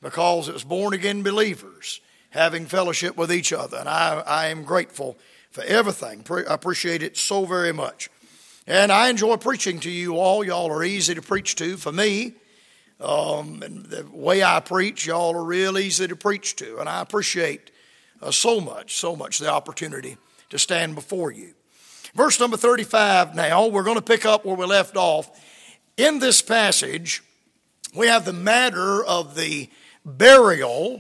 because it's born-again believers having fellowship with each other. And I am grateful for everything. I appreciate it so very much. And I enjoy preaching to you all. Y'all are easy to preach to. For me, and the way I preach, y'all are real easy to preach to. And I appreciate so much the opportunity to stand before you. Verse number 35 now, we're going to pick up where we left off. In this passage, we have the matter of the burial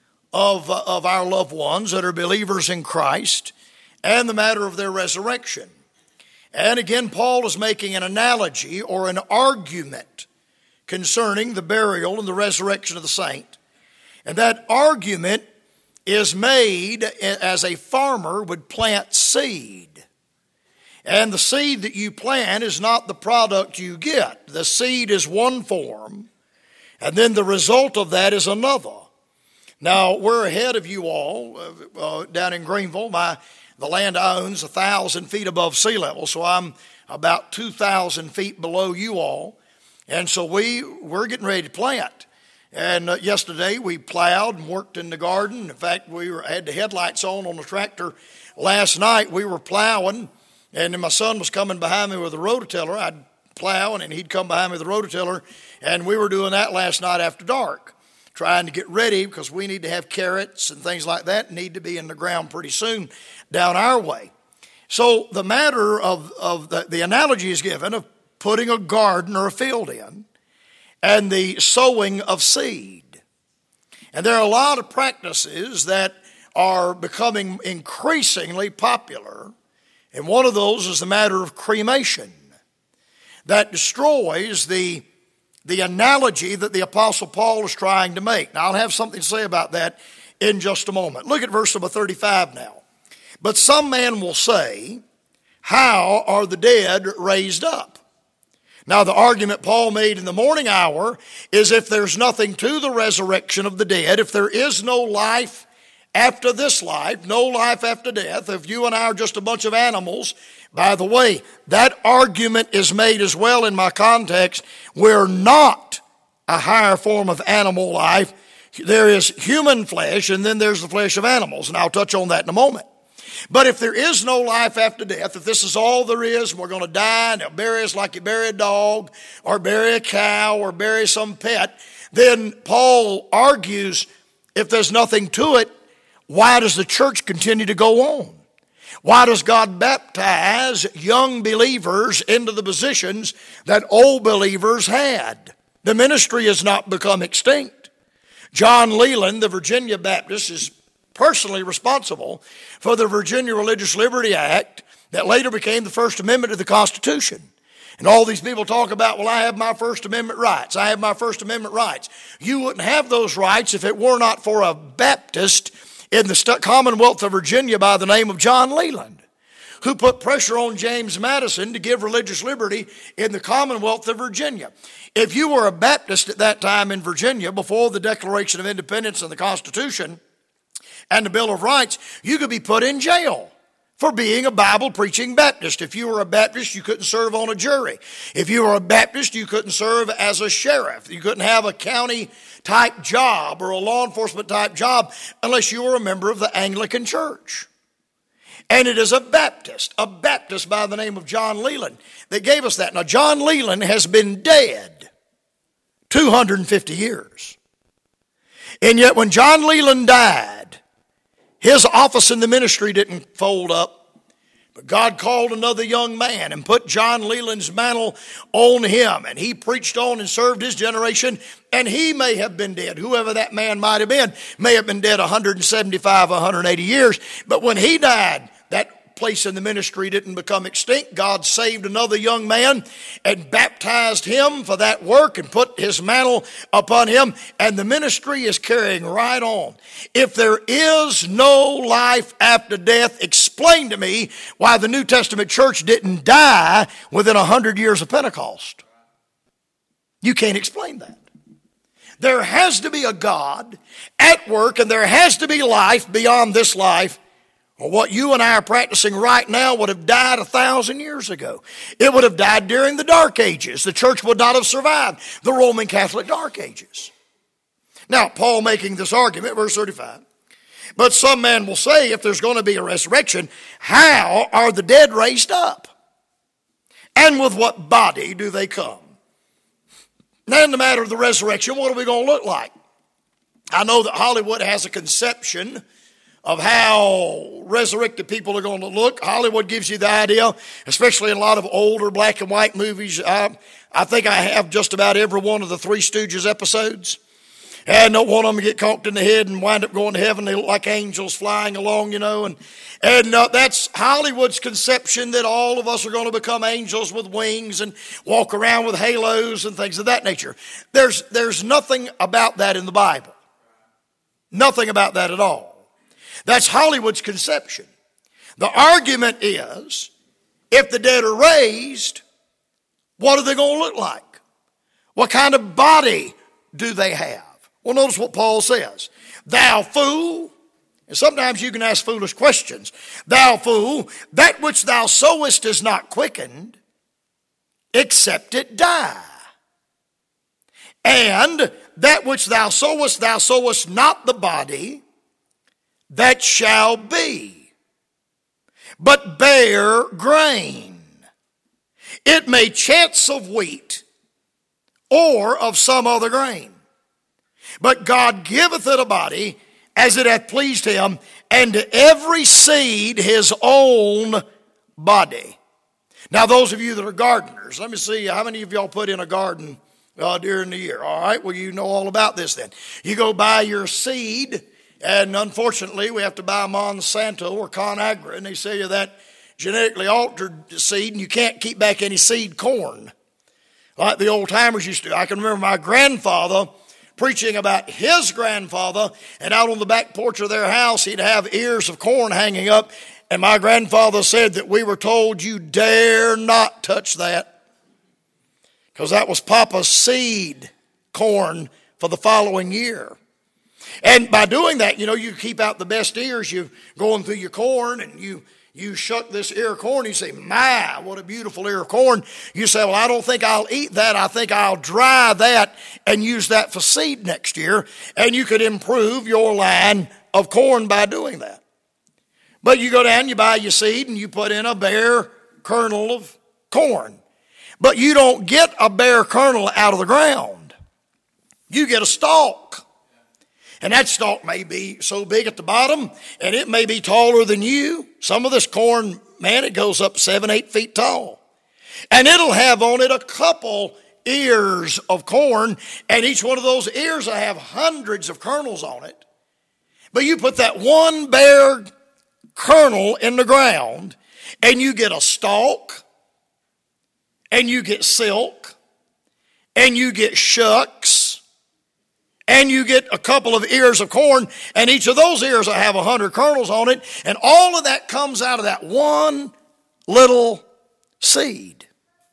of our loved ones that are believers in Christ and the matter of their resurrection. And again, Paul is making an analogy or an argument concerning the burial and the resurrection of the saint. And that argument is made as a farmer would plant seed. And the seed that you plant is not the product you get. The seed is one form, and then the result of that is another. Now, we're ahead of you all down in Greenville. The land I own is 1,000 feet above sea level, so I'm about 2,000 feet below you all. And so we're getting ready to plant. And yesterday we plowed and worked in the garden. In fact, had the headlights on the tractor. Last night we were plowing, and then my son was coming behind me with a rototiller. I'd plow, and he'd come behind me with a rototiller, and we were doing that last night after dark, trying to get ready because we need to have carrots and things like that need to be in the ground pretty soon down our way. So the matter of the analogy is given of putting a garden or a field in and the sowing of seed. And there are a lot of practices that are becoming increasingly popular, and one of those is the matter of cremation that destroys the analogy that the Apostle Paul is trying to make. Now, I'll have something to say about that in just a moment. Look at verse number 35 now. But some man will say, how are the dead raised up? Now, the argument Paul made in the morning hour is if there's nothing to the resurrection of the dead, if there is no life after this life, no life after death, if you and I are just a bunch of animals. By the way, that argument is made as well in my context. We're not a higher form of animal life. There is human flesh, and then there's the flesh of animals, and I'll touch on that in a moment. But if there is no life after death, if this is all there is, and we're going to die, and they'll bury us like you bury a dog, or bury a cow, or bury some pet, then Paul argues, if there's nothing to it, why does the church continue to go on? Why does God baptize young believers into the positions that old believers had? The ministry has not become extinct. John Leland, the Virginia Baptist, is personally responsible for the Virginia Religious Liberty Act that later became the First Amendment to the Constitution. And all these people talk about, well, I have my First Amendment rights. I have my First Amendment rights. You wouldn't have those rights if it were not for a Baptist in the Commonwealth of Virginia by the name of John Leland, who put pressure on James Madison to give religious liberty in the Commonwealth of Virginia. If you were a Baptist at that time in Virginia, before the Declaration of Independence and the Constitution and the Bill of Rights, you could be put in jail for being a Bible-preaching Baptist. If you were a Baptist, you couldn't serve on a jury. If you were a Baptist, you couldn't serve as a sheriff. You couldn't have a county-type job or a law enforcement-type job unless you were a member of the Anglican Church. And it is a Baptist by the name of John Leland, that gave us that. Now, John Leland has been dead 250 years. And yet when John Leland died, his office in the ministry didn't fold up, but God called another young man and put John Leland's mantle on him, and he preached on and served his generation, and he may have been dead. Whoever that man might have been dead 175, 180 years, but when he died, that place in the ministry didn't become extinct. God saved another young man and baptized him for that work and put his mantle upon him, and the ministry is carrying right on. If there is no life after death, explain to me why the New Testament church didn't die within 100 years of Pentecost. You can't explain that. There has to be a God at work, and there has to be life beyond this life. Well, what you and I are practicing right now would have died 1,000 years ago. It would have died during the Dark Ages. The church would not have survived the Roman Catholic Dark Ages. Now, Paul making this argument, verse 35. But some man will say, if there's going to be a resurrection, how are the dead raised up? And with what body do they come? Now, in the matter of the resurrection, what are we going to look like? I know that Hollywood has a conception of how resurrected people are going to look. Hollywood gives you the idea, especially in a lot of older black and white movies. I think I have just about every one of the Three Stooges episodes. And no one of them get conked in the head and wind up going to heaven. They look like angels flying along, And that's Hollywood's conception that all of us are going to become angels with wings and walk around with halos and things of that nature. There's nothing about that in the Bible. Nothing about that at all. That's Hollywood's conception. The argument is, if the dead are raised, what are they going to look like? What kind of body do they have? Well, notice what Paul says. Thou fool, and sometimes you can ask foolish questions. Thou fool, that which thou sowest is not quickened, except it die. And that which thou sowest not the body that shall be, but bear grain. It may chance of wheat or of some other grain. But God giveth it a body as it hath pleased him, and to every seed his own body. Now, those of you that are gardeners, let me see, how many of y'all put in a garden during the year? All right, well, you know all about this then. You go buy your seed, and unfortunately, we have to buy Monsanto or ConAgra, and they sell you that genetically altered seed, and you can't keep back any seed corn like the old timers used to. I can remember my grandfather preaching about his grandfather, and out on the back porch of their house, he'd have ears of corn hanging up, and my grandfather said that we were told, you dare not touch that, because that was Papa's seed corn for the following year. And by doing that, you keep out the best ears. You're going through your corn, and you shuck this ear of corn. You say, my, what a beautiful ear of corn. You say, well, I don't think I'll eat that. I think I'll dry that and use that for seed next year. And you could improve your line of corn by doing that. But you go down, you buy your seed, and you put in a bare kernel of corn. But you don't get a bare kernel out of the ground. You get a stalk. And that stalk may be so big at the bottom, and it may be taller than you. Some of this corn, man, it goes up 7-8 feet tall. And it'll have on it a couple ears of corn, and each one of those ears will have hundreds of kernels on it. But you put that one bare kernel in the ground, and you get a stalk, and you get silk, and you get shucks, and you get a couple of ears of corn, and each of those ears will have 100 kernels on it, and all of that comes out of that one little seed.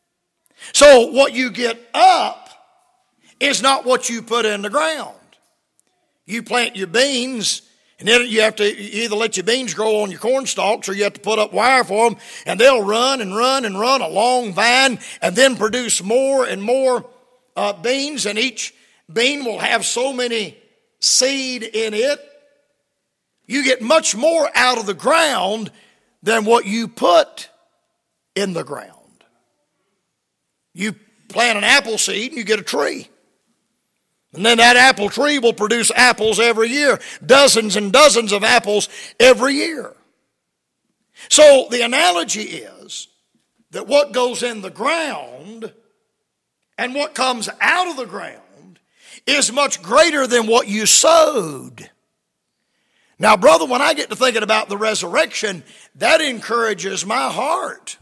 So what you get up is not what you put in the ground. You plant your beans, and then you either let your beans grow on your corn stalks, or you have to put up wire for them, and they'll run and run and run a long vine, and then produce more and more beans, and each bean will have so many seed in it. You get much more out of the ground than what you put in the ground. You plant an apple seed and you get a tree. And then that apple tree will produce apples every year, dozens and dozens of apples every year. So the analogy is that what goes in the ground and what comes out of the ground is much greater than what you sowed. Now, brother, when I get to thinking about the resurrection, that encourages my heart.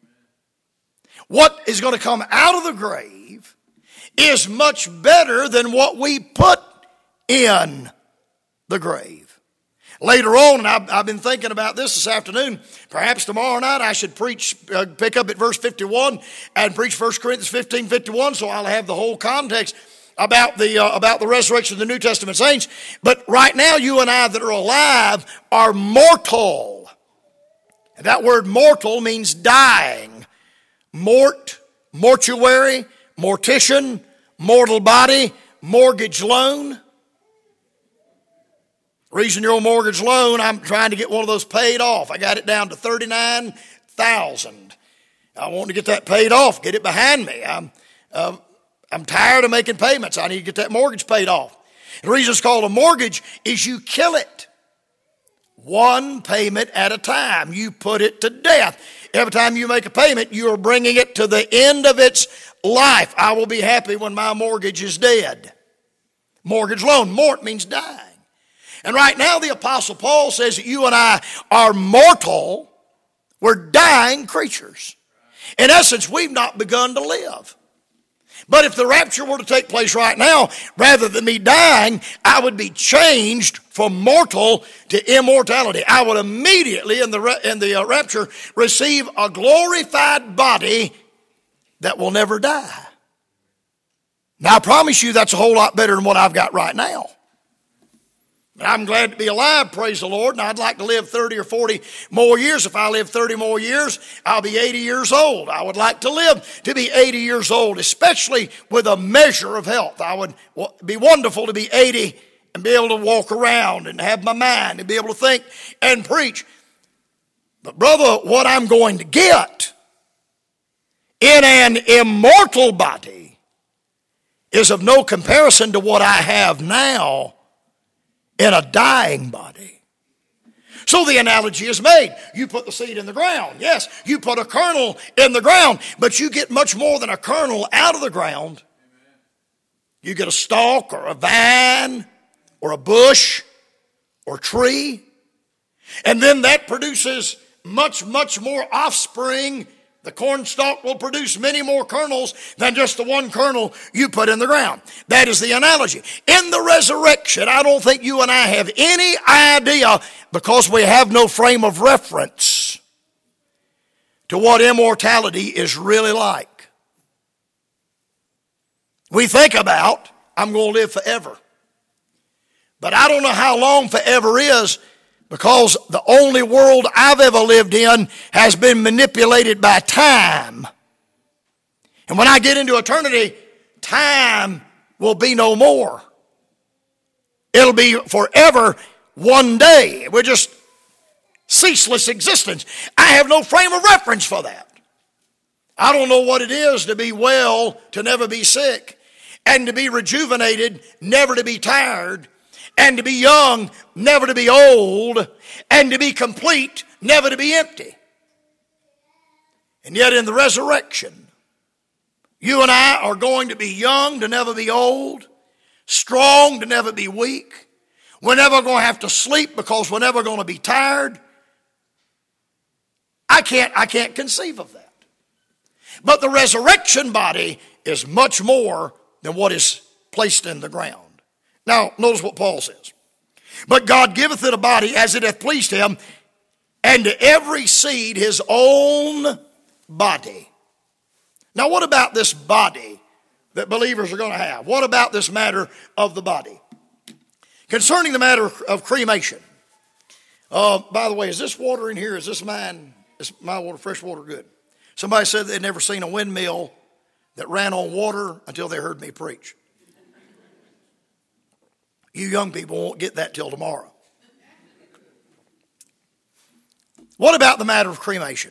What is going to come out of the grave is much better than what we put in the grave. Later on, and I've been thinking about this afternoon, perhaps tomorrow night I should pick up at verse 51 and preach 1 Corinthians 15:51, so I'll have the whole context about the resurrection of the New Testament saints. But right now, you and I that are alive are mortal. And that word mortal means dying. Mort, mortuary, mortician, mortal body, mortgage loan. Reason your mortgage loan, I'm trying to get one of those paid off. I got it down to $39,000. I want to get that paid off, get it behind me. I'm tired of making payments. I need to get that mortgage paid off. The reason it's called a mortgage is you kill it. One payment at a time. You put it to death. Every time you make a payment, you are bringing it to the end of its life. I will be happy when my mortgage is dead. Mortgage loan. Mort means dying. And right now the Apostle Paul says that you and I are mortal. We're dying creatures. In essence, we've not begun to live. But if the rapture were to take place right now, rather than me dying, I would be changed from mortal to immortality. I would immediately in the rapture receive a glorified body that will never die. Now I promise you that's a whole lot better than what I've got right now. I'm glad to be alive, praise the Lord, and I'd like to live 30 or 40 more years. If I live 30 more years, I'll be 80 years old. I would like to live to be 80 years old, especially with a measure of health. I would be wonderful to be 80 and be able to walk around and have my mind and be able to think and preach. But brother, what I'm going to get in an immortal body is of no comparison to what I have now in a dying body. So the analogy is made. You put the seed in the ground. Yes, you put a kernel in the ground, but you get much more than a kernel out of the ground. You get a stalk or a vine or a bush or tree. And then that produces much, much more offspring. The corn stalk will produce many more kernels than just the one kernel you put in the ground. That is the analogy. In the resurrection, I don't think you and I have any idea, because we have no frame of reference to what immortality is really like. We think about, I'm going to live forever. But I don't know how long forever is, because the only world I've ever lived in has been manipulated by time. And when I get into eternity, time will be no more. It'll be forever one day. We're just ceaseless existence. I have no frame of reference for that. I don't know what it is to be well, to never be sick, and to be rejuvenated, never to be tired, and to be young, never to be old, and to be complete, never to be empty. And yet in the resurrection, you and I are going to be young to never be old, strong to never be weak. We're never going to have to sleep because we're never going to be tired. I can't conceive of that. But the resurrection body is much more than what is placed in the ground. Now, notice what Paul says. But God giveth it a body as it hath pleased him, and to every seed his own body. Now, what about this body that believers are going to have? What about this matter of the body? Concerning the matter of cremation. By the way, is this water in here? Is this mine? Is my water fresh water good? Somebody said they'd never seen a windmill that ran on water until they heard me preach. You young people won't get that till tomorrow. What about the matter of cremation?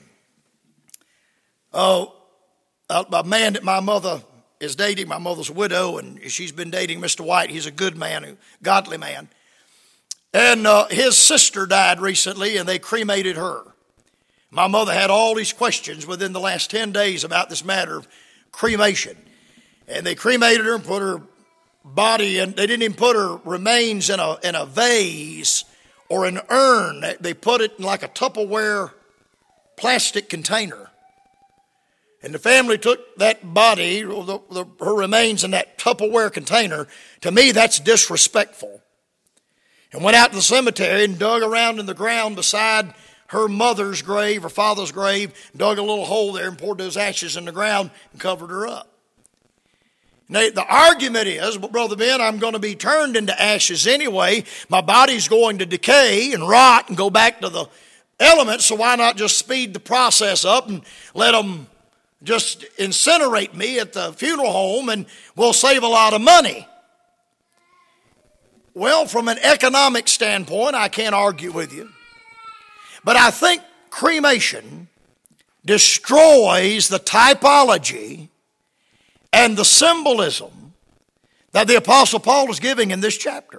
A man that my mother is dating, my mother's a widow, and she's been dating Mr. White. He's a good man, a godly man. And his sister died recently, and they cremated her. My mother had all these questions within the last 10 days about this matter of cremation. And they cremated her and put her body, and they didn't even put her remains in a vase or an urn. They put it in like a Tupperware plastic container. And the family took that body, her remains in that Tupperware container. To me, that's disrespectful. And went out to the cemetery and dug around in the ground beside her mother's grave, her father's grave, dug a little hole there and poured those ashes in the ground and covered her up. Now, the argument is, well, Brother Ben, I'm going to be turned into ashes anyway. My body's going to decay and rot and go back to the elements, so why not just speed the process up and let them just incinerate me at the funeral home, and we'll save a lot of money. Well, from an economic standpoint, I can't argue with you. But I think cremation destroys the typology and the symbolism that the Apostle Paul is giving in this chapter.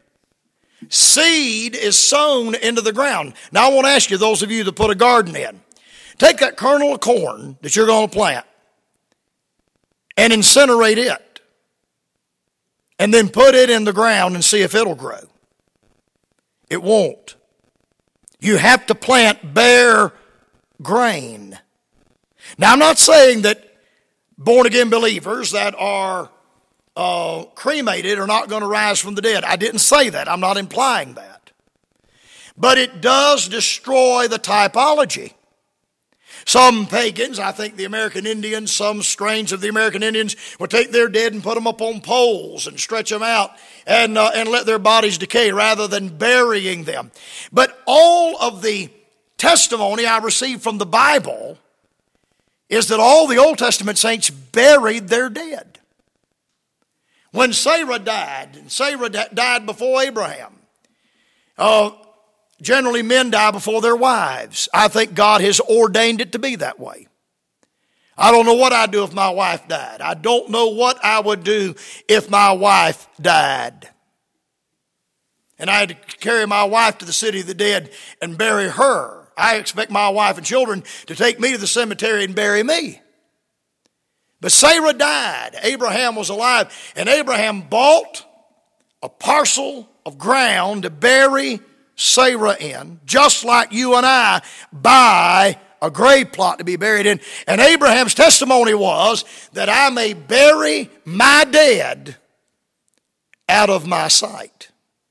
Seed is sown into the ground. Now I want to ask you, those of you that put a garden in, take that kernel of corn that you're going to plant and incinerate it. And then put it in the ground and see if it'll grow. It won't. You have to plant bare grain. Now I'm not saying that born-again believers that are cremated are not going to rise from the dead. I didn't say that. I'm not implying that. But it does destroy the typology. Some pagans, I think the American Indians, some strains of the American Indians would take their dead and put them up on poles and stretch them out and let their bodies decay rather than burying them. But all of the testimony I received from the Bible is that all the Old Testament saints buried their dead. When Sarah died, and Sarah died before Abraham, generally men die before their wives. I think God has ordained it to be that way. I don't know what I'd do if my wife died. I don't know what I would do if my wife died. And I had to carry my wife to the city of the dead and bury her. I expect my wife and children to take me to the cemetery and bury me. But Sarah died. Abraham was alive. And Abraham bought a parcel of ground to bury Sarah in, just like you and I buy a grave plot to be buried in. And Abraham's testimony was that I may bury my dead out of my sight.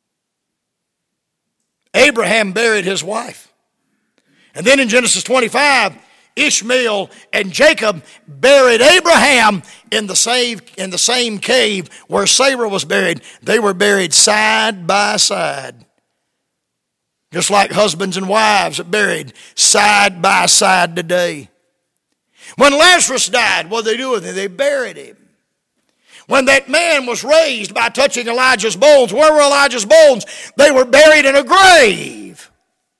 Abraham buried his wife. And then in Genesis 25, Ishmael and Jacob buried Abraham in the same cave where Sarah was buried. They were buried side by side. Just like husbands and wives are buried side by side today. When Lazarus died, what did they do with him? They buried him. When that man was raised by touching Elijah's bones, where were Elijah's bones? They were buried in a grave.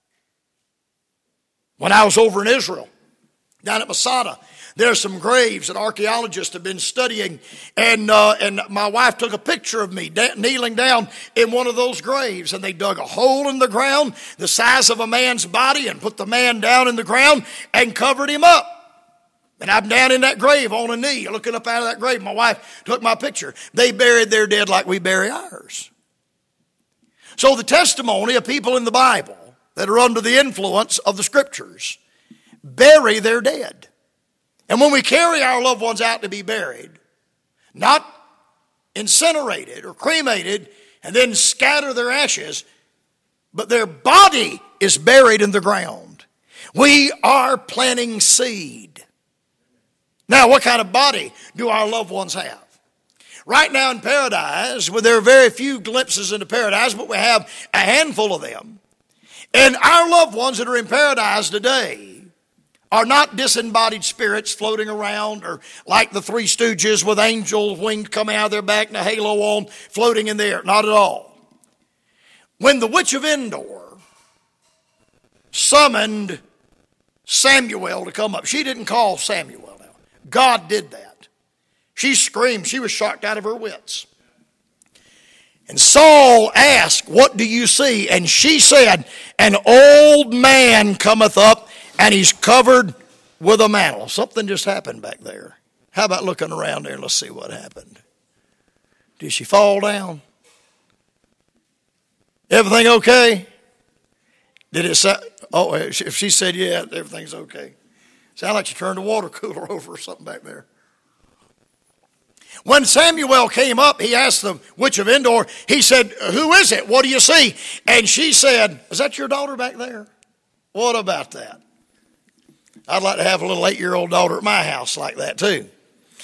When I was over in Israel, down at Masada, there are some graves that archaeologists have been studying, and my wife took a picture of me kneeling down in one of those graves, and they dug a hole in the ground the size of a man's body and put the man down in the ground and covered him up. And I'm down in that grave on a knee, looking up out of that grave. My wife took my picture. They buried their dead like we bury ours. So the testimony of people in the Bible that are under the influence of the Scriptures bury their dead. And when we carry our loved ones out to be buried, not incinerated or cremated and then scatter their ashes, but their body is buried in the ground. We are planting seed. Now, what kind of body do our loved ones have? Right now in paradise, well, there are very few glimpses into paradise, but we have a handful of them. And our loved ones that are in paradise today are not disembodied spirits floating around or like the Three Stooges with angel wings coming out of their back and a halo on floating in the air. Not at all. When the witch of Endor summoned Samuel to come up, she didn't call Samuel now. God did that. She screamed. She was shocked out of her wits. And Saul asked, "What do you see?" And she said, "An old man cometh up, and he's covered with a mantle." Something just happened back there. How about looking around there and let's see what happened. Did she fall down? Everything okay? Did it say, oh, if she said, yeah, everything's okay. Sound like she turned the water cooler over or something back there. When Samuel came up, he asked the witch of Endor, he said, "Who is it? What do you see?" And she said, "Is that your daughter back there?" What about that? I'd like to have a little 8-year-old daughter at my house like that too.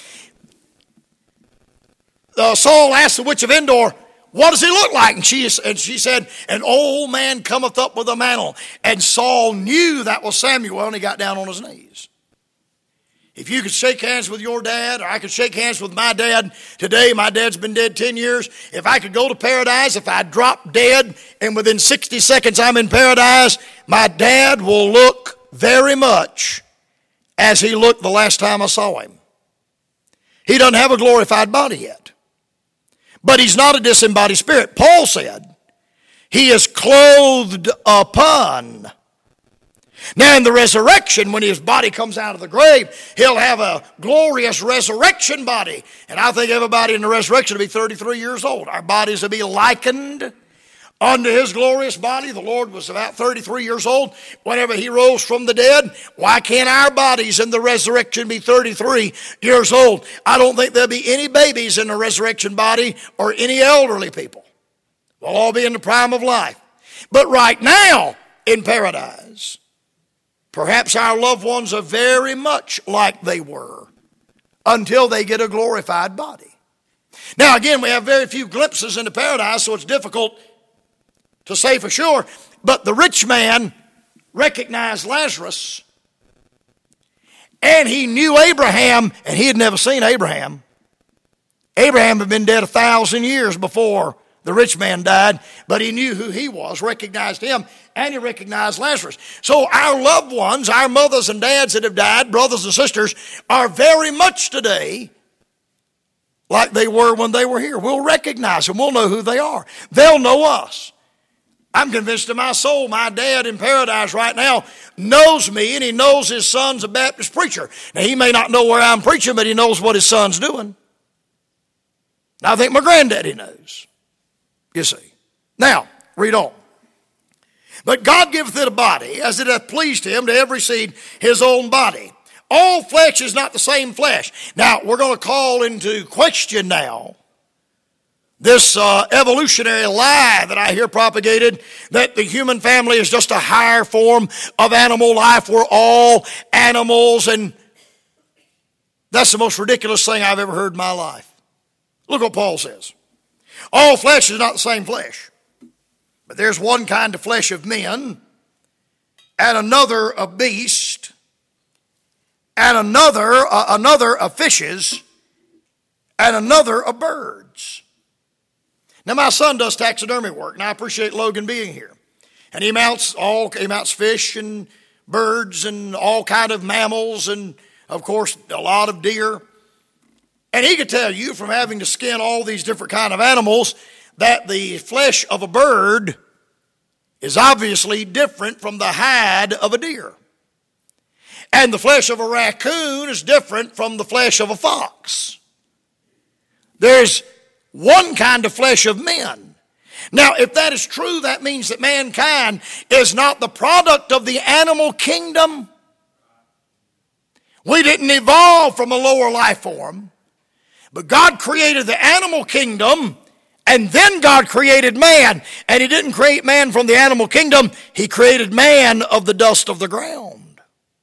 Saul asked the witch of Endor, "What does he look like?" And she said, "An old man cometh up with a mantle." And Saul knew that was Samuel, and he got down on his knees. If you could shake hands with your dad, or I could shake hands with my dad today, my dad's been dead 10 years. If I could go to paradise, if I drop dead and within 60 seconds I'm in paradise, my dad will look very much as he looked the last time I saw him. He doesn't have a glorified body yet. But he's not a disembodied spirit. Paul said, he is clothed upon. Now in the resurrection, when his body comes out of the grave, he'll have a glorious resurrection body. And I think everybody in the resurrection will be 33 years old. Our bodies will be likened unto his glorious body. The Lord was about 33 years old whenever he rose from the dead. Why can't our bodies in the resurrection be 33 years old? I don't think there'll be any babies in the resurrection body or any elderly people. We'll all be in the prime of life. But right now in paradise, perhaps our loved ones are very much like they were until they get a glorified body. Now again, we have very few glimpses into paradise, so it's difficult to say for sure. But the rich man recognized Lazarus, and he knew Abraham, and he had never seen Abraham. Abraham had been dead 1,000 years before the rich man died, but he knew who he was, recognized him, and he recognized Lazarus. So our loved ones, our mothers and dads that have died, brothers and sisters, are very much today like they were when they were here. We'll recognize them. We'll know who they are. They'll know us. I'm convinced in my soul, my dad in paradise right now knows me, and he knows his son's a Baptist preacher. Now, he may not know where I'm preaching, but he knows what his son's doing. I think my granddaddy knows. You see. Now, read on. But God giveth it a body, as it hath pleased him to every seed his own body. All flesh is not the same flesh. Now, we're going to call into question now this evolutionary lie that I hear propagated, that the human family is just a higher form of animal life. We're all animals, and that's the most ridiculous thing I've ever heard in my life. Look what Paul says. All flesh is not the same flesh, but there's one kind of flesh of men, and another of beasts, and another of fishes, and another of birds. Now my son does taxidermy work, and I appreciate Logan being here. And he mounts fish and birds and all kind of mammals, and of course a lot of deer. And he could tell you from having to skin all these different kind of animals that the flesh of a bird is obviously different from the hide of a deer. And the flesh of a raccoon is different from the flesh of a fox. There's one kind of flesh of men. Now, if that is true, that means that mankind is not the product of the animal kingdom. We didn't evolve from a lower life form. But God created the animal kingdom, and then God created man. And he didn't create man from the animal kingdom. He created man of the dust of the ground.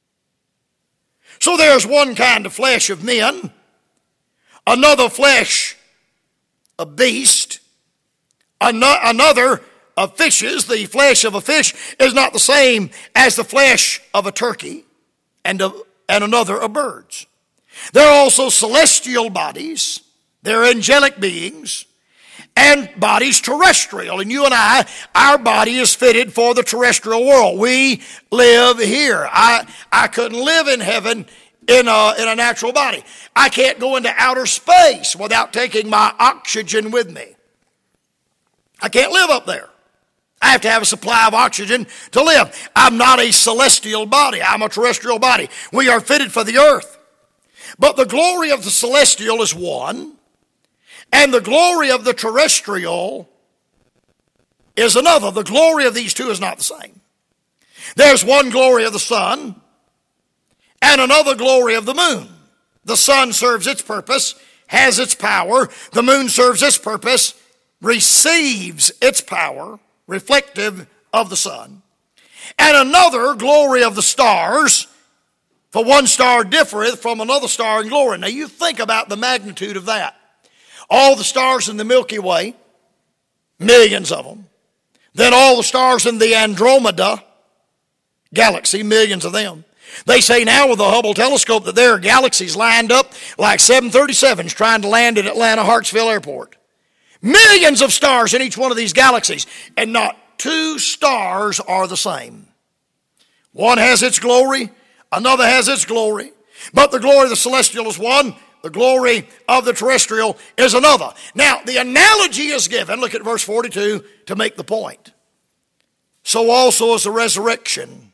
So there's one kind of flesh of men, another flesh of beast, another of fishes. The flesh of a fish is not the same as the flesh of a turkey, and another of birds. There are also celestial bodies. There are angelic beings and bodies terrestrial. And you and I, our body is fitted for the terrestrial world. We live here. I couldn't live in heaven in a natural body. I can't go into outer space without taking my oxygen with me. I can't live up there. I have to have a supply of oxygen to live. I'm not a celestial body. I'm a terrestrial body. We are fitted for the earth. But the glory of the celestial is one, and the glory of the terrestrial is another. The glory of these two is not the same. There's one glory of the sun and another glory of the moon. The sun serves its purpose, has its power. The moon serves its purpose, receives its power, reflective of the sun. And another glory of the stars. For one star differeth from another star in glory. Now you think about the magnitude of that. All the stars in the Milky Way, millions of them. Then all the stars in the Andromeda galaxy, millions of them. They say now with the Hubble telescope that there are galaxies lined up like 737s trying to land at Atlanta Hartsfield Airport. Millions of stars in each one of these galaxies, and not two stars are the same. One has its glory, another has its glory. But the glory of the celestial is one, the glory of the terrestrial is another. Now, the analogy is given, look at verse 42, to make the point. So also is the resurrection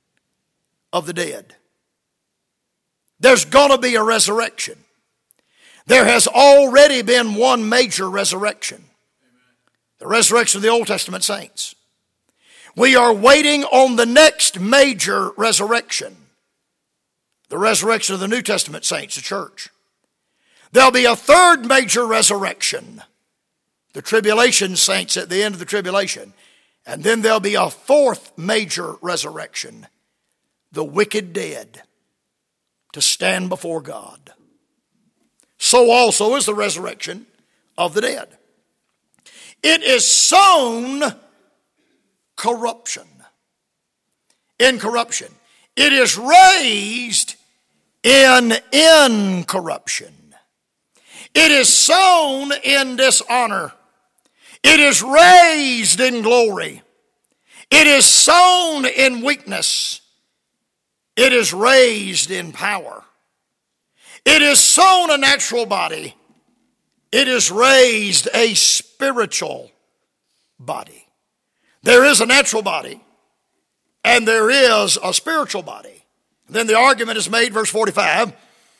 of the dead. There's going to be a resurrection. There has already been one major resurrection. The resurrection of the Old Testament saints. We are waiting on the next major resurrection. The resurrection of the New Testament saints, the church. There'll be a third major resurrection. The tribulation saints at the end of the tribulation. And then there'll be a fourth major resurrection. The wicked dead to stand before God. So also is the resurrection of the dead. It is sown corruption. Incorruption. It is raised in incorruption. It is sown in dishonor. It is raised in glory. It is sown in weakness. It is raised in power. It is sown a natural body. It is raised a spiritual body. There is a natural body and there is a spiritual body. Then the argument is made, verse 45,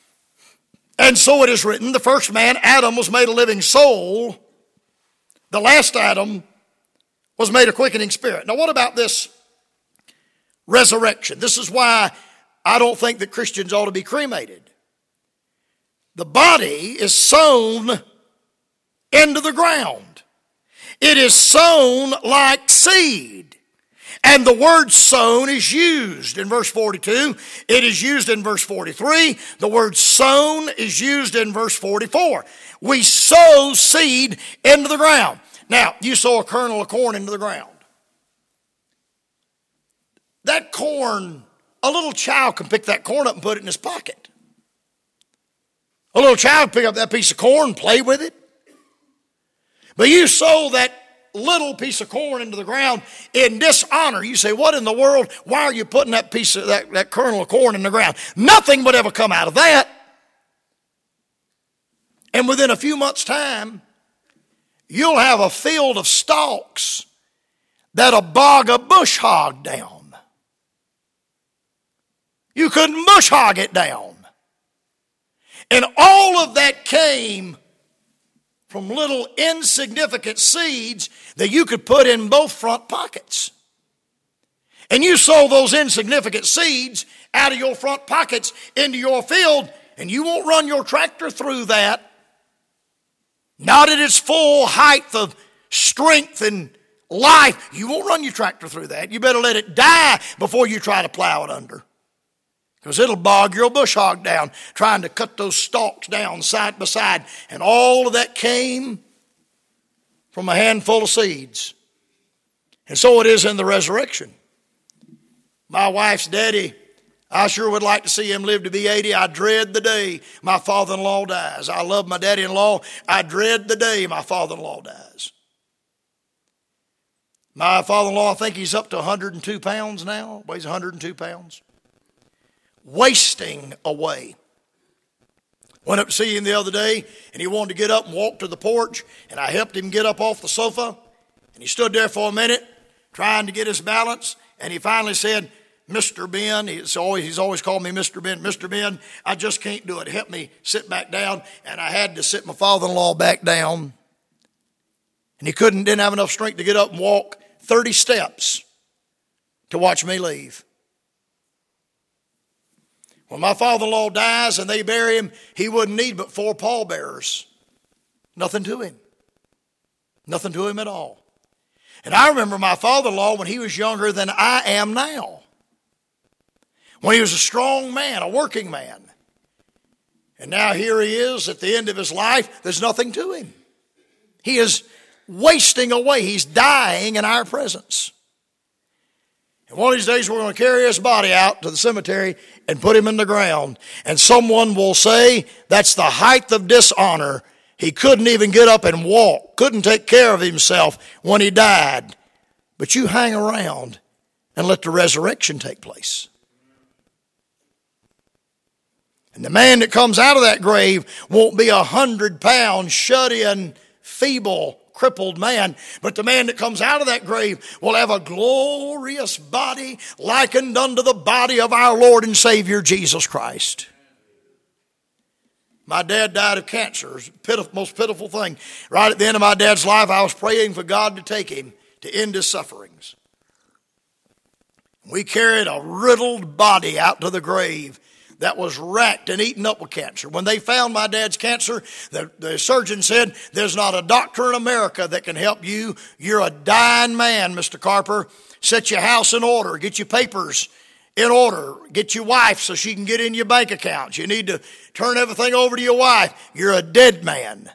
and so it is written, the first man, Adam, was made a living soul. The last Adam was made a quickening spirit. Now what about this resurrection? This is why I don't think that Christians ought to be cremated. The body is sown into the ground. It is sown like seed. And the word sown is used in verse 42. It is used in verse 43. The word sown is used in verse 44. We sow seed into the ground. Now, you sow a kernel of corn into the ground. That corn, a little child can pick that corn up and put it in his pocket. A little child can pick up that piece of corn, play with it. But you sow that little piece of corn into the ground in dishonor. You say, what in the world? Why are you putting that piece of that kernel of corn in the ground? Nothing would ever come out of that. And within a few months' time, you'll have a field of stalks that'll bog a bush hog down. You couldn't bush hog it down. And all of that came from little insignificant seeds that you could put in both front pockets. And you sow those insignificant seeds out of your front pockets into your field, and you won't run your tractor through that. Not at its full height of strength and life. You won't run your tractor through that. You better let it die before you try to plow it under. Because it'll bog your bush hog down trying to cut those stalks down side by side. And all of that came from a handful of seeds. And so it is in the resurrection. My wife's daddy, I sure would like to see him live to be 80. I dread the day my father-in-law dies. I love my daddy-in-law. I dread the day my father-in-law dies. My father-in-law, I think he's up to 102 pounds now. Weighs 102 pounds. Wasting away. Went up to see him the other day, and he wanted to get up and walk to the porch, and I helped him get up off the sofa, and he stood there for a minute trying to get his balance, and he finally said, Mr. Ben, he's always called me Mr. Ben, Mr. Ben, I just can't do it. Help me sit back down, and I had to sit my father-in-law back down, and he didn't have enough strength to get up and walk 30 steps to watch me leave. When my father-in-law dies and they bury him, he wouldn't need but 4 pallbearers. Nothing to him. Nothing to him at all. And I remember my father-in-law when he was younger than I am now. When he was a strong man, a working man. And now here he is at the end of his life. There's nothing to him. He is wasting away. He's dying in our presence. And one of these days we're going to carry his body out to the cemetery and put him in the ground. And someone will say that's the height of dishonor. He couldn't even get up and walk, couldn't take care of himself when he died. But you hang around and let the resurrection take place. And the man that comes out of that grave won't be 100-pound, shut-in, feeble, crippled man. But the man that comes out of that grave will have a glorious body likened unto the body of our Lord and Savior Jesus Christ. My dad died of cancer. It was the most pitiful thing. Right at the end of my dad's life, I was praying for God to take him, to end his sufferings. We carried a riddled body out to the grave that was racked and eaten up with cancer. When they found my dad's cancer, the surgeon said, there's not a doctor in America that can help you. You're a dying man, Mr. Carper. Set your house in order. Get your papers in order. Get your wife so she can get in your bank accounts. You need to turn everything over to your wife. You're a dead man.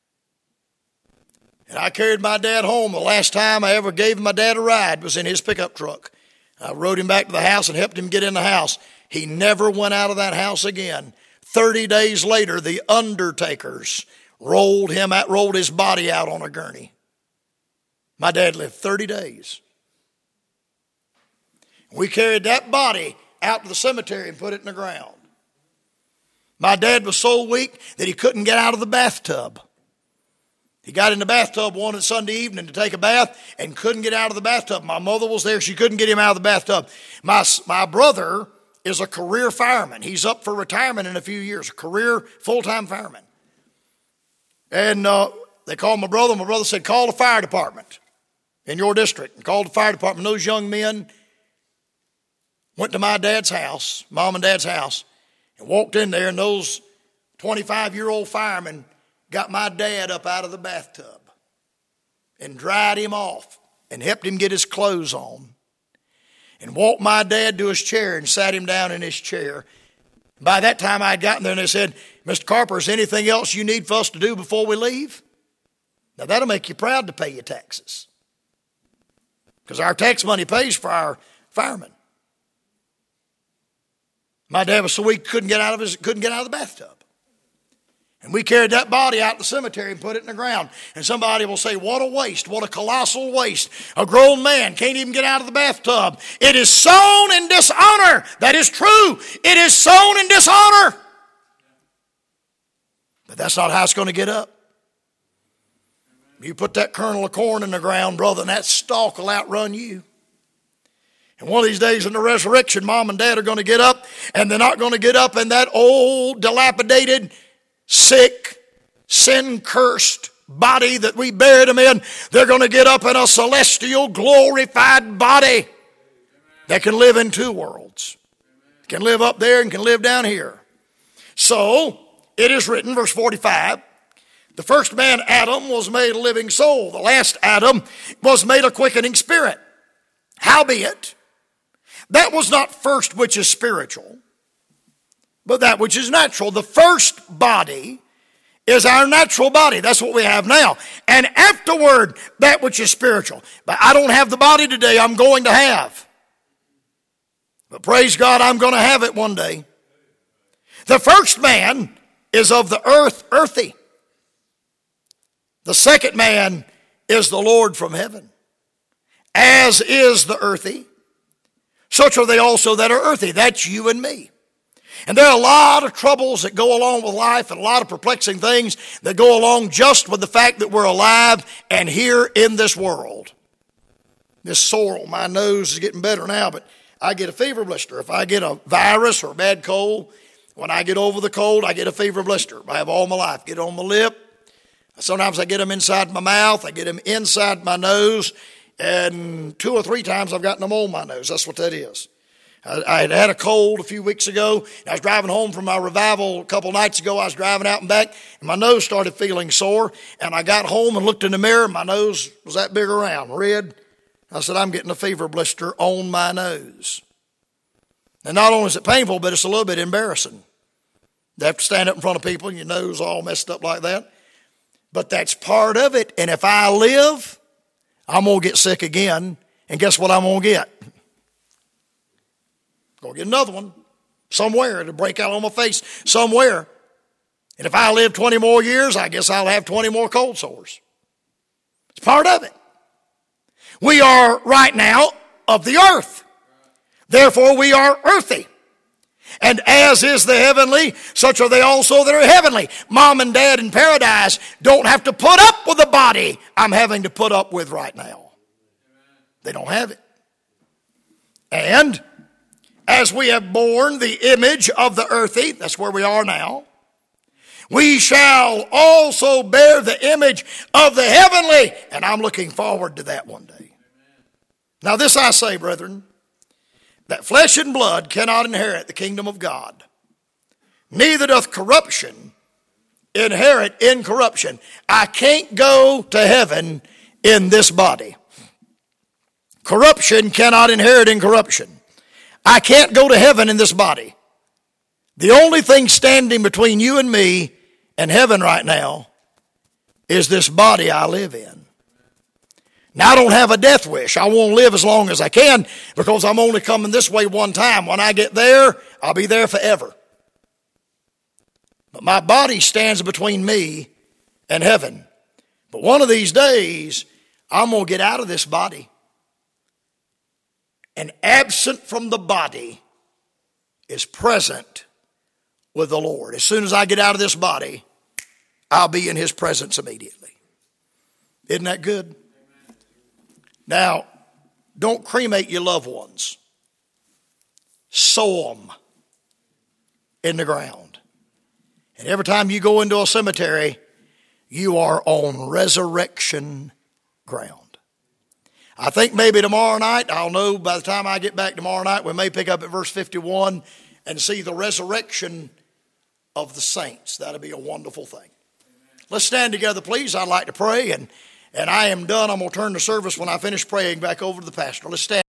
And I carried my dad home. The last time I ever gave my dad a ride was in his pickup truck. I rode him back to the house and helped him get in the house. He never went out of that house again. 30 days later, the undertakers rolled his body out on a gurney. My dad lived 30 days. We carried that body out to the cemetery and put it in the ground. My dad was so weak that he couldn't get out of the bathtub. He got in the bathtub one Sunday evening to take a bath and couldn't get out of the bathtub. My mother was there. She couldn't get him out of the bathtub. My brother is a career fireman. He's up for retirement in a few years, a career full-time fireman. And they called my brother. My brother said, call the fire department in your district. And called the fire department. Those young men went to my dad's house, mom and dad's house, and walked in there, and those 25-year-old firemen got my dad up out of the bathtub and dried him off and helped him get his clothes on and walked my dad to his chair and sat him down in his chair. By that time I had gotten there and they said, Mr. Carper, is there anything else you need for us to do before we leave? Now that'll make you proud to pay your taxes, because our tax money pays for our firemen. My dad was so weak couldn't get out of the bathtub. And we carried that body out to the cemetery and put it in the ground. And somebody will say, what a waste, what a colossal waste. A grown man can't even get out of the bathtub. It is sown in dishonor. That is true. It is sown in dishonor. But that's not how it's going to get up. You put that kernel of corn in the ground, brother, and that stalk will outrun you. And one of these days in the resurrection, mom and dad are going to get up, and they're not going to get up in that old, dilapidated, sick, sin-cursed body that we buried them in. They're going to get up in a celestial, glorified body that can live in two worlds. Can live up there and can live down here. So, it is written, verse 45, the first man, Adam, was made a living soul. The last Adam was made a quickening spirit. Howbeit, that was not first which is spiritual, but that which is natural. The first body is our natural body. That's what we have now. And afterward, that which is spiritual. But I don't have the body today I'm going to have. But praise God, I'm going to have it one day. The first man is of the earth, earthy. The second man is the Lord from heaven. As is the earthy, such are they also that are earthy. That's you and me. And there are a lot of troubles that go along with life and a lot of perplexing things that go along just with the fact that we're alive and here in this world. This sore on my nose is getting better now, but I get a fever blister. If I get a virus or a bad cold, when I get over the cold, I get a fever blister. I have all my life. Get it on my lip. Sometimes I get them inside my mouth. I get them inside my nose. And 2 or 3 times I've gotten them on my nose. That's what that is. I had a cold a few weeks ago. I was driving home from my revival a couple nights ago. I was driving out and back, and my nose started feeling sore. And I got home and looked in the mirror, and my nose was that big around, red. I said, I'm getting a fever blister on my nose. And not only is it painful, but it's a little bit embarrassing. You have to stand up in front of people, and your nose all messed up like that. But that's part of it. And if I live, I'm going to get sick again. And guess what I'm going to get? Go get another one somewhere. It'll break out on my face somewhere. And if I live 20 more years, I guess I'll have 20 more cold sores. It's part of it. We are right now of the earth. Therefore, we are earthy. And as is the heavenly, such are they also that are heavenly. Mom and dad in paradise don't have to put up with the body I'm having to put up with right now. They don't have it. And as we have borne the image of the earthy, that's where we are now, we shall also bear the image of the heavenly. And I'm looking forward to that one day. Now this I say, brethren, that flesh and blood cannot inherit the kingdom of God. Neither doth corruption inherit incorruption. I can't go to heaven in this body. Corruption cannot inherit incorruption. I can't go to heaven in this body. The only thing standing between you and me and heaven right now is this body I live in. Now, I don't have a death wish. I want to live as long as I can because I'm only coming this way one time. When I get there, I'll be there forever. But my body stands between me and heaven. But one of these days, I'm going to get out of this body. And absent from the body is present with the Lord. As soon as I get out of this body, I'll be in His presence immediately. Isn't that good? Now, don't cremate your loved ones. Sow them in the ground. And every time you go into a cemetery, you are on resurrection ground. I think maybe tomorrow night, I'll know by the time I get back tomorrow night, we may pick up at verse 51 and see the resurrection of the saints. That'll be a wonderful thing. Let's stand together, please. I'd like to pray, and I am done. I'm going to turn the service when I finish praying back over to the pastor. Let's stand.